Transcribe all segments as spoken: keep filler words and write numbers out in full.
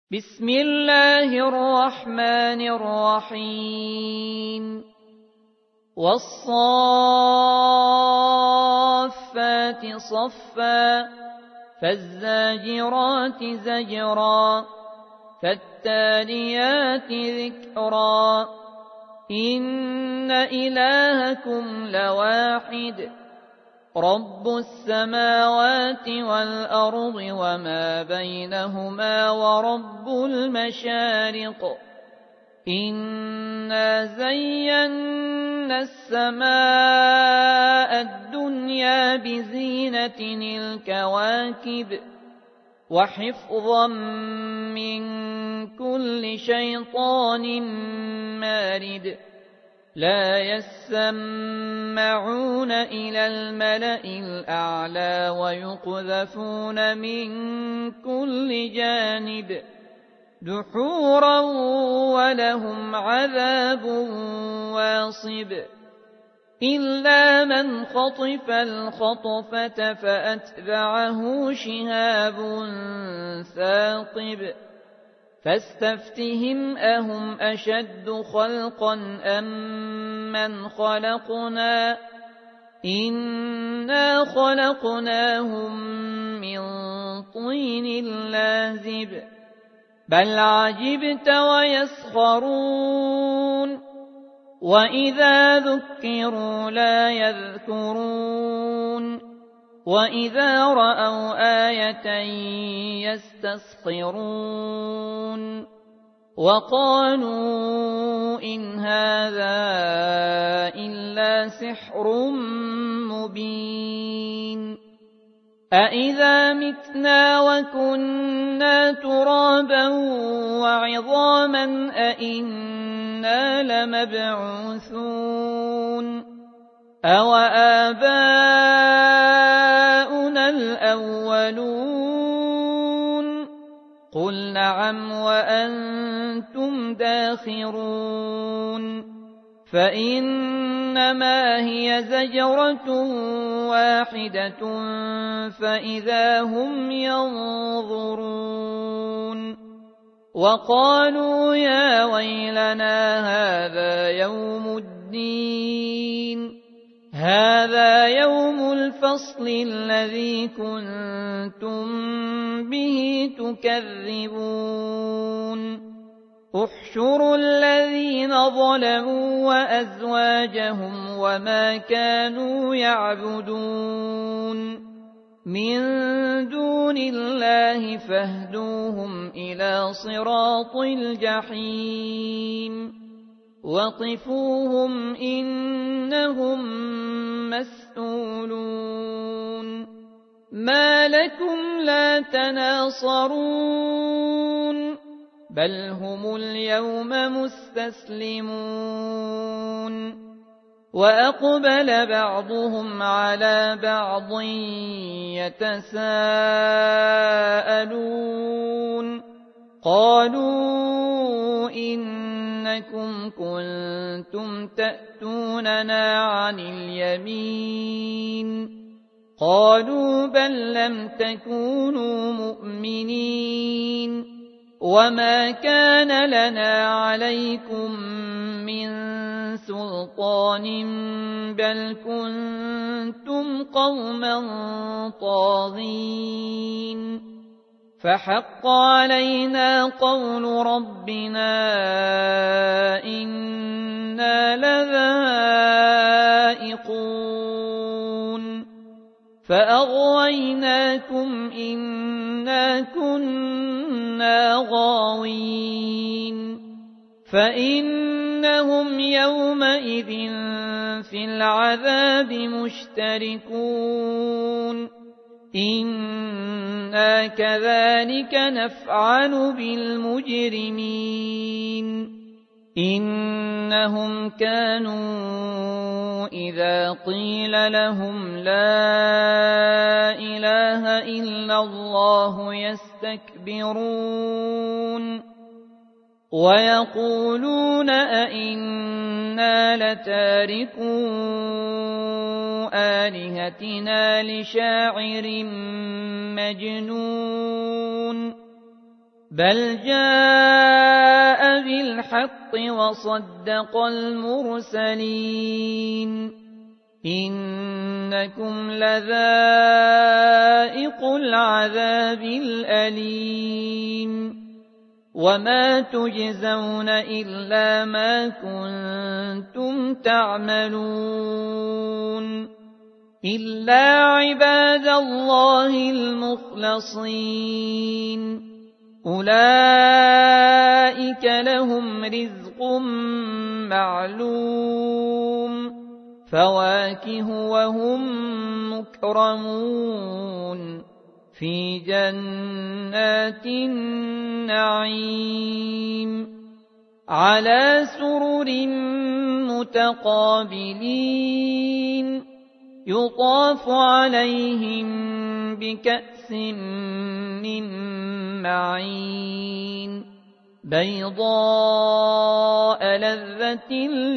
بسم الله الرحمن الرحيم والصافات صفا فالزاجرات زجرا فالتاليات ذكرا إن إلهكم لواحد رب السماوات والأرض وما بينهما ورب المشارق إنا زينا السماء الدنيا بزينة الكواكب وحفظا من كل شيطان مارد لا يسمعون إلى الملأ الأعلى ويقذفون من كل جانب دحورا ولهم عذاب واصب إلا من خطف الخطفة فأتبعه شهاب ثاقب فاستفتهم أهم أشد خلقا أم من خلقنا إنا خلقناهم من طين لازب بل عجبت ويسخرون وإذا ذكروا لا يذكرون وإذا رأوا آية يستصخرون وقالوا إن هذا إلا سحر مبين أإذا متنا وكنا ترابا وعظاما أإنا لمبعوثون أو آباؤنا الأولون قل نعم وأنتم داخرون فإنما هي زجرة واحدة فإذا هم ينظرون وقالوا يا ويلنا هذا يوم الدين هذا يوم الفصل الذي كنتم به تكذبون احشروا الذين ظلموا وأزواجهم وما كانوا يعبدون من دون الله فاهدوهم إلى صراط الجحيم وقفوهم إنهم مسئولون ما لكم لا تناصرون بل هم اليوم مستسلمون وأقبل بعضهم على بعض يتساءلون قالوا إنكم كنتم تأتوننا عن اليمين قالوا بل لم تكونوا مؤمنين وما كان لنا عليكم من سلطان بل كنتم قوما طاغين فحق علينا قول ربنا إنا لذائقون فأغويناكم إنا كنا غاوين فإنهم يومئذ في العذاب مشتركون إنا كذلك نفعل بالمجرمين إنهم كانوا إذا قيل لهم لا إله إلا الله يستكبرون ويقولون أئنا لتاركو آلهتنا لشاعر مجنون بل جاء بالحق وصدق المرسلين إنكم لذائق العذاب الأليم وما تجزون إلا ما كنتم تعملون إلا عباد الله المخلصين أولئك لهم رزق معلوم فواكه وهم مكرمون في جنات النعيم على سرر متقابلين يطاف عليهم بكأس من معين بيضاء لذة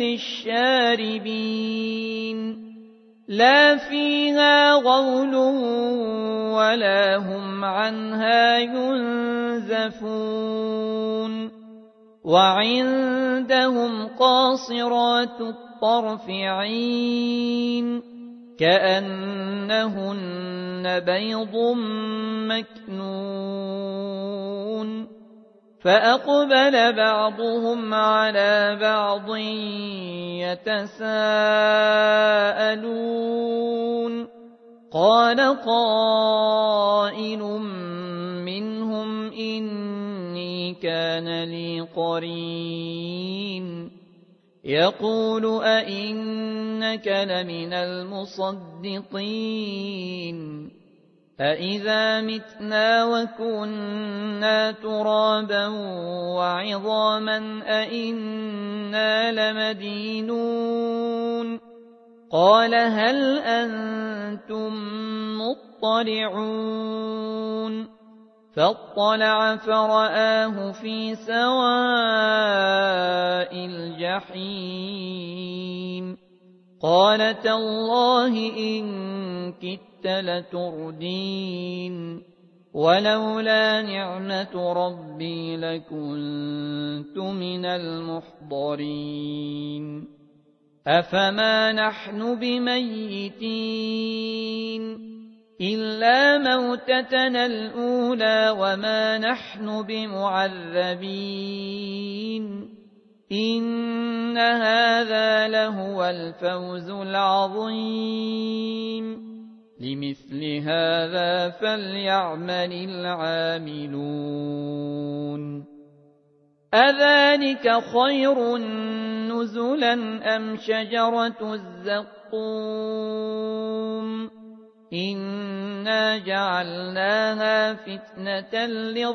للشاربين لا فيها غول ولا هم عنها ينزفون وعندهم قاصرات الطرف عين كأنهن بيض مكنون فأقبل بعضهم على بعض يتساءلون قال قائل منهم إني كان لي قرين يقول أئنك لمن المصدقين أإذا متنا وكنا ترابا وعظاما أئنا لمدينون قال هل أنتم مطلعون فاطلع فرآه في سواء الجحيم قال تالله إن كدت لتردين ولولا نعمة ربي لكنت من المحضرين أفما نحن بميتين إلا موتتنا الأولى وما نحن بمعذبين إن هذا لهو الفوز العظيم لمثل هذا فليعمل العاملون أذلك خير نزلا أم شجرة الزقوم إنا جعلناها فتنة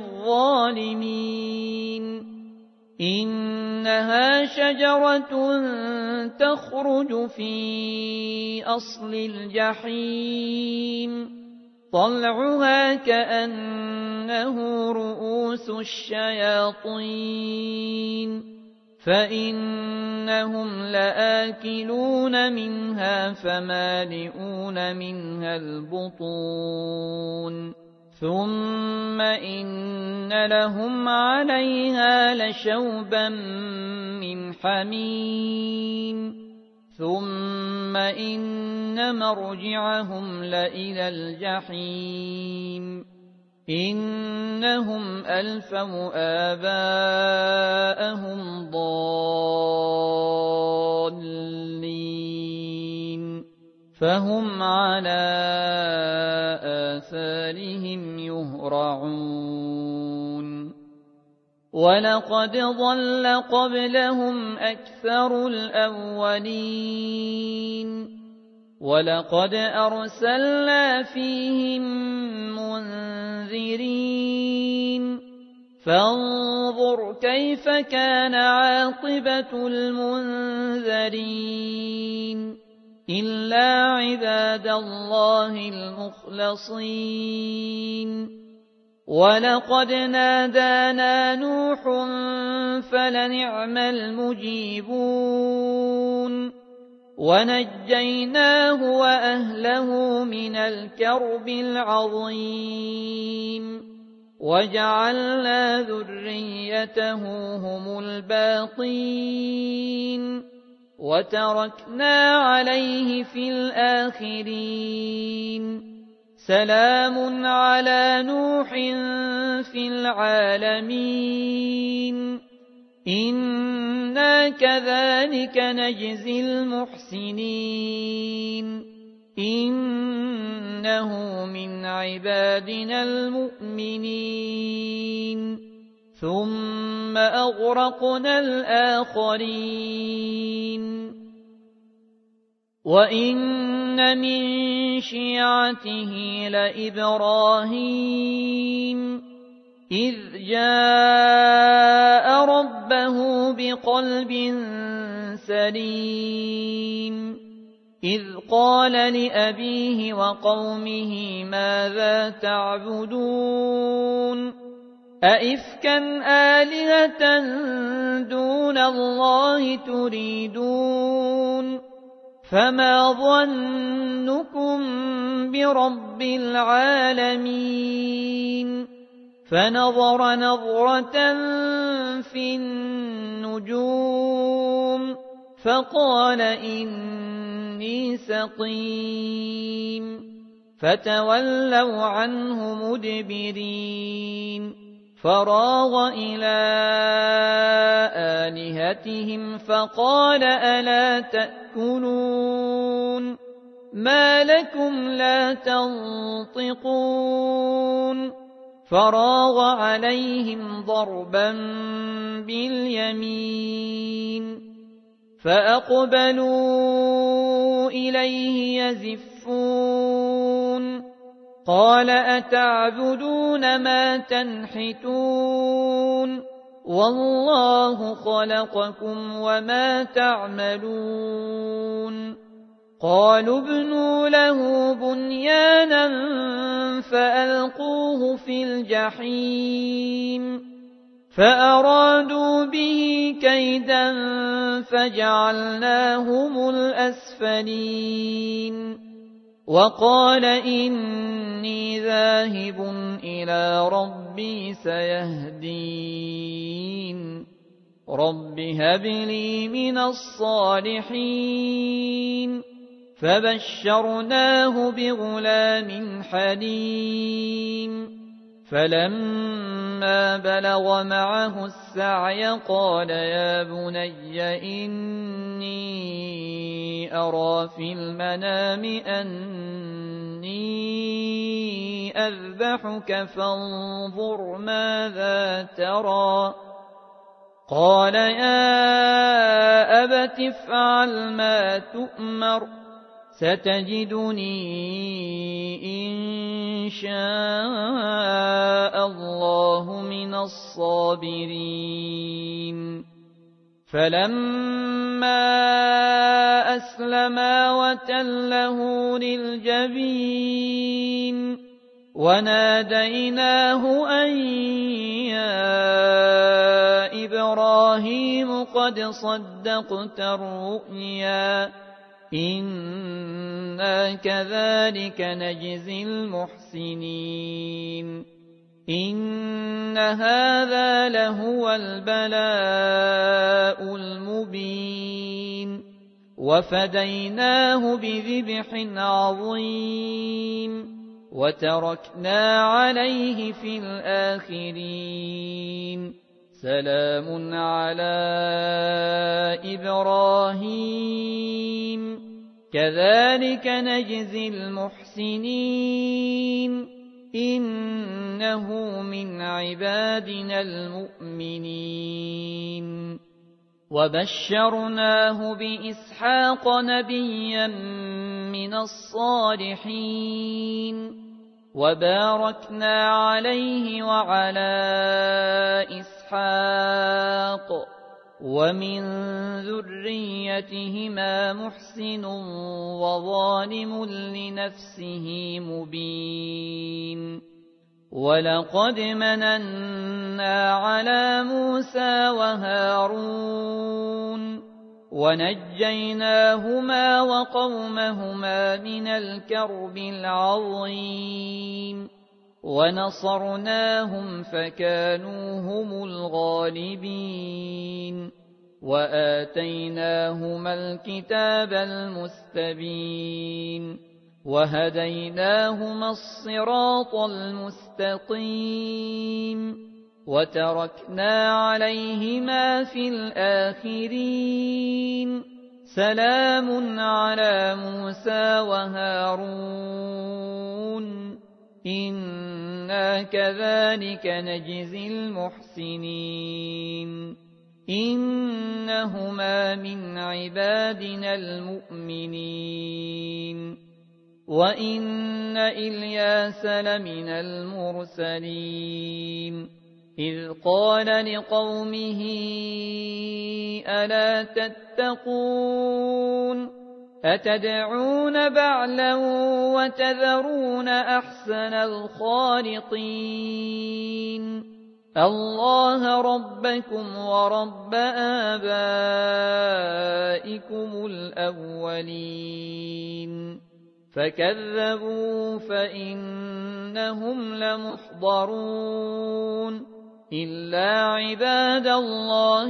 للظالمين إنها شجرة تخرج في أصل الجحيم طلعها كأنه رؤوس الشياطين فإنهم لآكلون منها فمالئون منها البطون ثم إن لهم عليها لشوبا من حميم ثم إن مرجعهم لإلى الجحيم إنهم ألفوا آباءهم ضالين فهم على آثارهم يهرعون ولقد ضل قبلهم أكثر الأولين ولقد أرسلنا فيهم منذرين فانظر كيف كان عاقبة المنذرين إلا عباد الله المخلصين ولقد نادانا نوح فلنعم المجيبون ونجيناه وأهله من الكرب العظيم وجعلنا ذريته هم الباقين وتركنا عليه في الآخرين سلام على نوح في العالمين إنا كذلك نجزي المحسنين إنه من عبادنا المؤمنين ثم أغرقنا الآخرين وإن من شيعته لإبراهيم إذ جاء ربه بقلب سليم إذ قال لأبيه وقومه ماذا تعبدون أئفكا آلهة دون الله تريدون فما ظنكم برب العالمين فنظر نظرة في النجوم فقال إني سقيم فتولوا عنه مدبرين فراغ إلى آلهتهم فقال ألا تأكلون ما لكم لا تنطقون فراغ عليهم ضربا باليمين فأقبلوا إليه يزفون قال أتعبدون ما تنحتون والله خلقكم وما تعملون قالوا ابنوا له بنيانا فألقوه في الجحيم فأرادوا به كيدا فجعلناهم الأسفلين وقال إني ذاهب إلى ربي سيهدين رب هب لي من الصالحين فبشرناه بغلام حليم فلما بلغ معه السعي قال يا بني إني أرى في المنام أني أذبحك فانظر ماذا ترى قال يا أبت افعل ما تؤمر ستجدني إن شاء الله من الصابرين فلما أسلما وتله للجبين وناديناه أن يا إبراهيم قد صدقت الرؤيا إنا كذلك نجزي المحسنين إن هذا لهو البلاء المبين وفديناه بذبح عظيم وتركنا عليه في الآخرين سلام على إبراهيم كذلك نجزي المحسنين إنه من عبادنا المؤمنين وبشرناه بإسحاق نبيا من الصالحين وباركنا عليه وعلى إسحاق ومن ذريتهما محسن وظالم لنفسه مبين ولقد مننا على موسى وهارون ونجيناهما وقومهما من الكرب العظيم ونصرناهم فكانوا هم الغالبين وآتيناهما الكتاب المستبين وهديناهما الصراط المستقيم وتركنا عليهما في الآخرين سلام على موسى وهارون إنا كذلك نجزي المحسنين إنهما من عبادنا المؤمنين وإن إلياس لمن المرسلين إذ قال لقومه ألا تتقون أتدعون بعلا وتذرون أحسن الخالقين الله ربكم ورب آبائكم الأولين فكذبوا فإنهم لمحضرون إلا عباد الله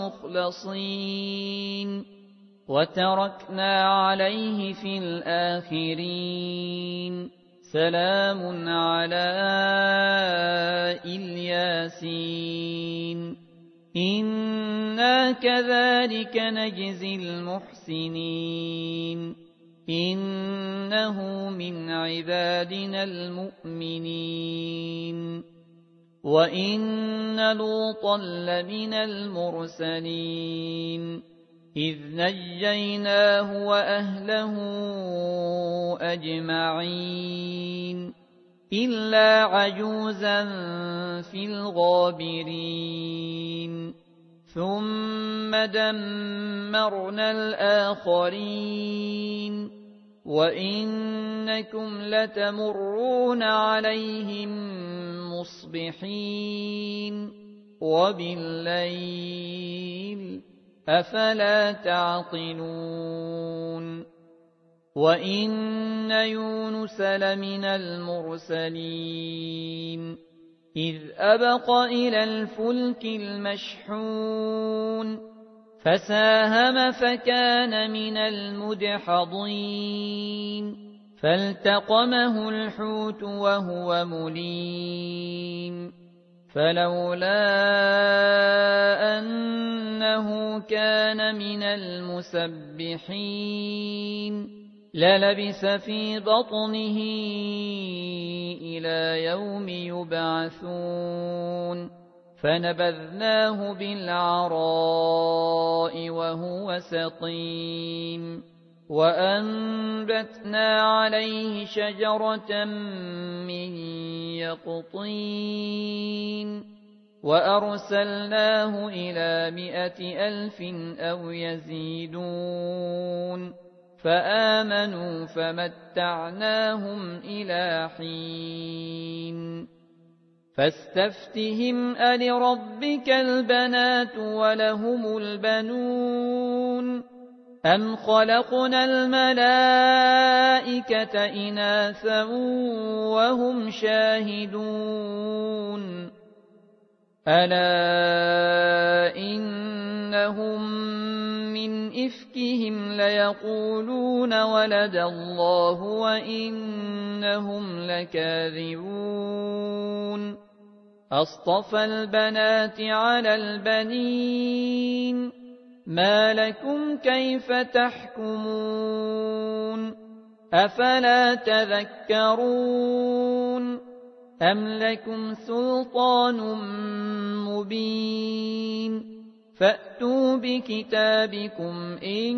المخلصين وتركنا عليه في الآخرين سلام على الياسين إنا كذلك نجزي المحسنين إنه من عبادنا المؤمنين وإن لوطا لمن المرسلين إذ نجيناه وأهله أجمعين إلا عجوزا في الغابرين ثم دمرنا الآخرين وإنكم لتمرون عليهم مصبحين وبالليل أفلا تعقلون وإن يونس لمن المرسلين إذ أبق إلى الفلك المشحون فساهم فكان من المدحضين فالتقمه الحوت وهو مليم فلولا أنه كان من المسبحين للبث في بطنه إلى يوم يبعثون فنبذناه بالعراء وهو سقيم وأنبتنا عليه شجرة من يقطين وأرسلناه إلى مائة ألف أو يزيدون فآمنوا فمتعناهم إلى حين فاستفتهم ألربك البنات ولهم البنون أم خلقنا الملائكة إناثا وهم شاهدون ألا إنهم من إفكهم ليقولون ولد الله وإنهم لكاذبون أصطفى البنات على البنين ما لكم كيف تحكمون أفلا تذكرون أم لكم سلطان مبين فأتوا بكتابكم إن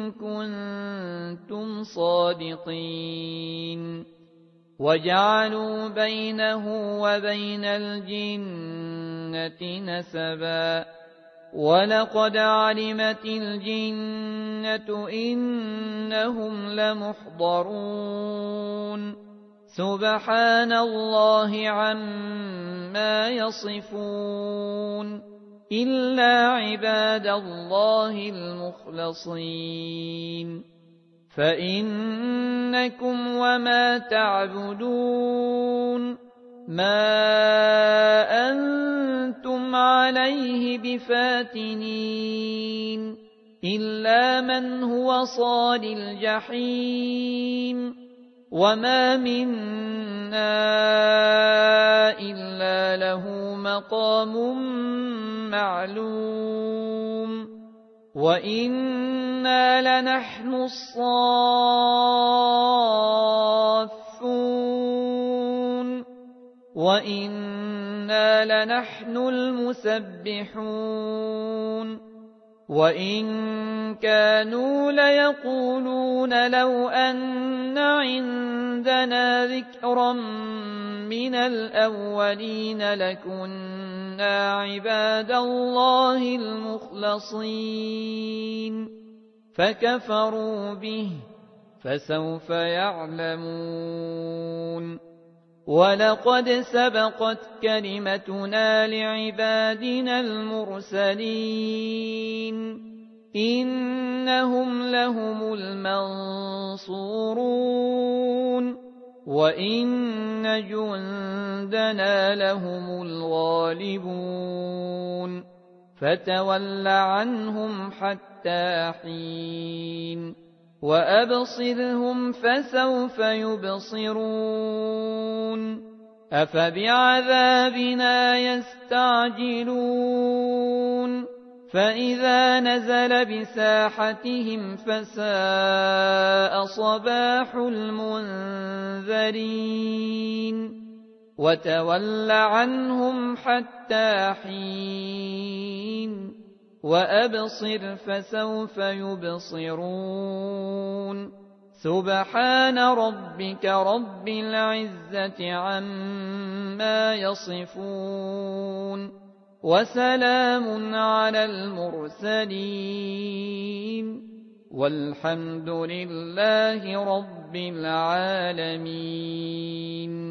كنتم صادقين وجعلوا بينه وبين الجنة نسبا ولقد علمت الجنة إنهم لمحضرون سبحان الله عما يصفون إلا عباد الله المخلصين فإنكم وما تعبدون ما أنتم عليه بفاتنين إلا من هو صال الجحيم وما منا إلا له مقام معلوم وإنا لنحن الصافون وإنا لنحن المسبحون وإن كانوا ليقولون لو أن عندنا ذكرا من الأولين لكنا عباد الله المخلصين فكفروا به فسوف يعلمون ولقد سبقت كلمتنا لعبادنا المرسلين إنهم لهم المنصورون وإن جندنا لهم الغالبون فتول عنهم حتى حين وأبصرهم فسوف يبصرون أفبعذابنا يستعجلون فإذا نزل بساحتهم فساء صباح المنذرين وتول عنهم حتى حين وأبصر فسوف يبصرون سبحان ربك رب العزة عما يصفون وسلام على المرسلين والحمد لله رب العالمين.